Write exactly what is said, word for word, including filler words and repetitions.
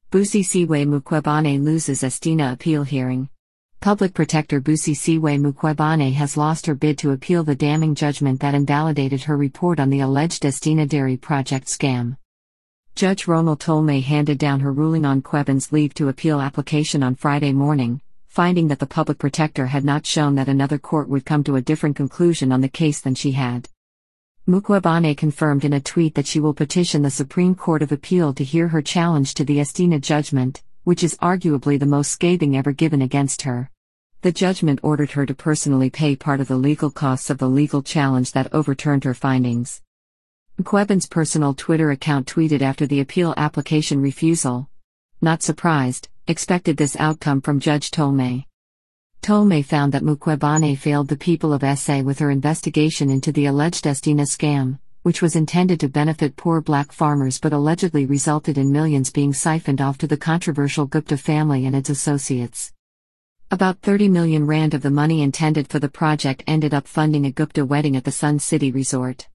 Busi Siwe Mukwebane loses Estina appeal hearing. Public Protector Busi Siwe Mukwebane has lost her bid to appeal the damning judgment that invalidated her report on the alleged Estina Dairy Project scam. Judge Ronald Tolme handed down her ruling on Kweban's leave to appeal application on Friday morning, finding that the Public Protector had not shown that another court would come to a different conclusion on the case than she had. Mukwebane confirmed in a tweet that she will petition the Supreme Court of Appeal to hear her challenge to the Estina judgment, which is arguably the most scathing ever given against her. The judgment ordered her to personally pay part of the legal costs of the legal challenge that overturned her findings. Kweban's personal Twitter account tweeted after the appeal application refusal, "Not surprised, expected this outcome from Judge Tolme." Tolme found that Mukwebane failed the people of S A with her investigation into the alleged Estina scam, which was intended to benefit poor black farmers but allegedly resulted in millions being siphoned off to the controversial Gupta family and its associates. About thirty million rand of the money intended for the project ended up funding a Gupta wedding at the Sun City Resort.